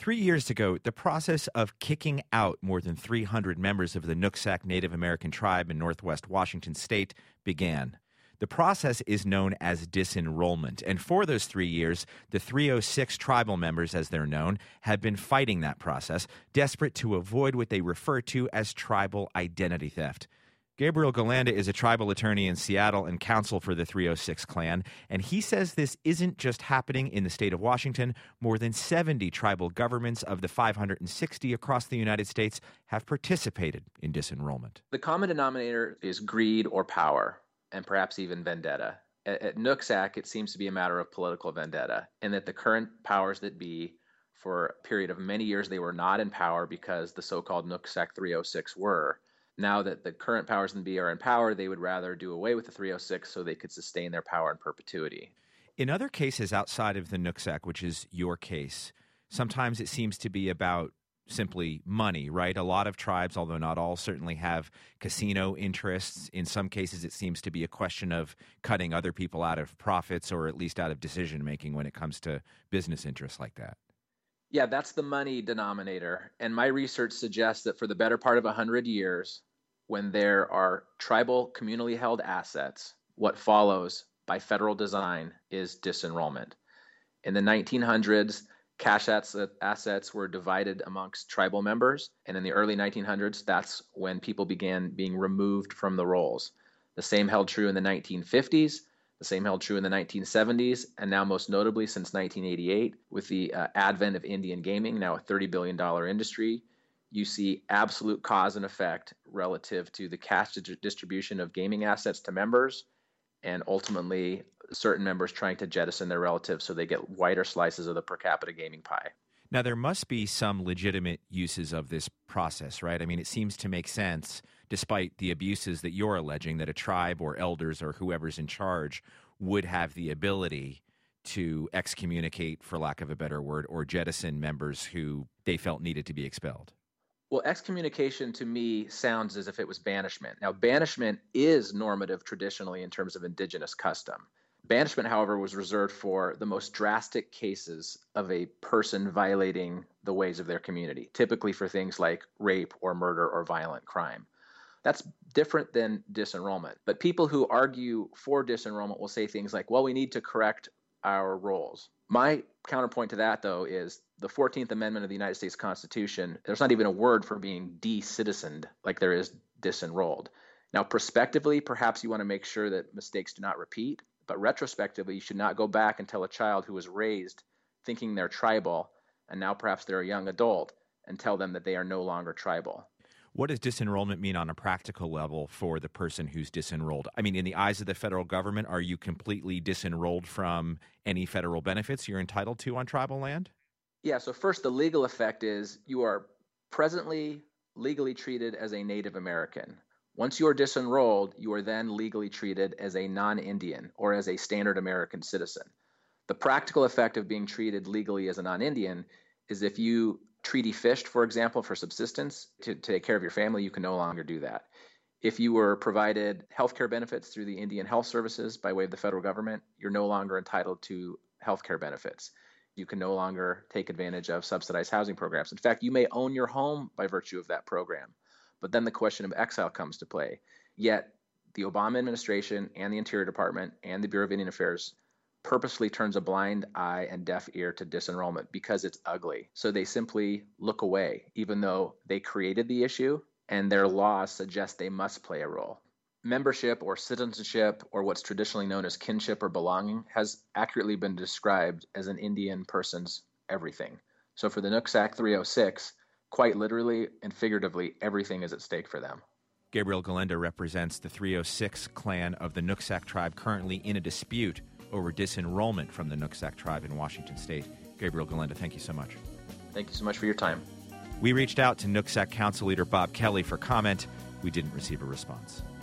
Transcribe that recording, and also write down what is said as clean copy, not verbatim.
3 years ago, the process of kicking out more than 300 members of the Nooksack Native American tribe in northwest Washington state began. The process is known as disenrollment, and for those 3 years, the 306 tribal members, as they're known, have been fighting that process, desperate to avoid what they refer to as tribal identity theft. Gabriel Galanda is a tribal attorney in Seattle and counsel for the 306 clan, and he says this isn't just happening in the state of Washington. More than 70 tribal governments of the 560 across the United States have participated in disenrollment. The common denominator is greed or power, and perhaps even vendetta. At Nooksack, it seems to be a matter of political vendetta, and that the current powers that be, for a period of many years, they were not in power because the so-called Nooksack 306 were. Now that the current powers that be are in power, they would rather do away with the 306 so they could sustain their power in perpetuity. In other cases outside of the Nooksack, which is your case, sometimes it seems to be about simply money, right? A lot of tribes, although not all, certainly have casino interests. In some cases, it seems to be a question of cutting other people out of profits or at least out of decision-making when it comes to business interests like that. Yeah, that's the money denominator. And my research suggests that for the better part of 100 years, when there are tribal communally held assets, what follows by federal design is disenrollment. In the 1900s, cash assets were divided amongst tribal members. And in the early 1900s, that's when people began being removed from the rolls. The same held true in the 1950s. The same held true in the 1970s, and now most notably since 1988, with the advent of Indian gaming, now a $30 billion industry, you see absolute cause and effect relative to the cash distribution of gaming assets to members, and ultimately certain members trying to jettison their relatives so they get wider slices of the per capita gaming pie. Now, there must be some legitimate uses of this process, right? I mean, it seems to make sense, despite the abuses that you're alleging, that a tribe or elders or whoever's in charge would have the ability to excommunicate, for lack of a better word, or jettison members who they felt needed to be expelled. Well, excommunication to me sounds as if it was banishment. Now, banishment is normative traditionally in terms of indigenous custom. Banishment, however, was reserved for the most drastic cases of a person violating the ways of their community, typically for things like rape or murder or violent crime. That's different than disenrollment. But people who argue for disenrollment will say things like, well, we need to correct our roles. My counterpoint to that, though, is the 14th Amendment of the United States Constitution. There's not even a word for being de-citizened like there is disenrolled. Now, prospectively, perhaps you want to make sure that mistakes do not repeat. But retrospectively, you should not go back and tell a child who was raised thinking they're tribal, and now perhaps they're a young adult, and tell them that they are no longer tribal. What does disenrollment mean on a practical level for the person who's disenrolled? I mean, in the eyes of the federal government, are you completely disenrolled from any federal benefits you're entitled to on tribal land? Yeah, so first, the legal effect is you are presently legally treated as a Native American. Once you are disenrolled, you are then legally treated as a non-Indian or as a standard American citizen. The practical effect of being treated legally as a non-Indian is if you treaty fished, for example, for subsistence to take care of your family, you can no longer do that. If you were provided healthcare benefits through the Indian Health Services by way of the federal government, you're no longer entitled to healthcare benefits. You can no longer take advantage of subsidized housing programs. In fact, you may own your home by virtue of that program. But then the question of exile comes to play. Yet the Obama administration and the Interior Department and the Bureau of Indian Affairs purposely turns a blind eye and deaf ear to disenrollment because it's ugly. So they simply look away, even though they created the issue and their laws suggest they must play a role. Membership or citizenship, or what's traditionally known as kinship or belonging, has accurately been described as an Indian person's everything. So for the Nooksack 306, quite literally and figuratively, everything is at stake for them. Gabriel Galanda represents the 306 clan of the Nooksack tribe currently in a dispute over disenrollment from the Nooksack tribe in Washington state. Gabriel Galanda, thank you so much. Thank you so much for your time. We reached out to Nooksack Council Leader Bob Kelly for comment. We didn't receive a response.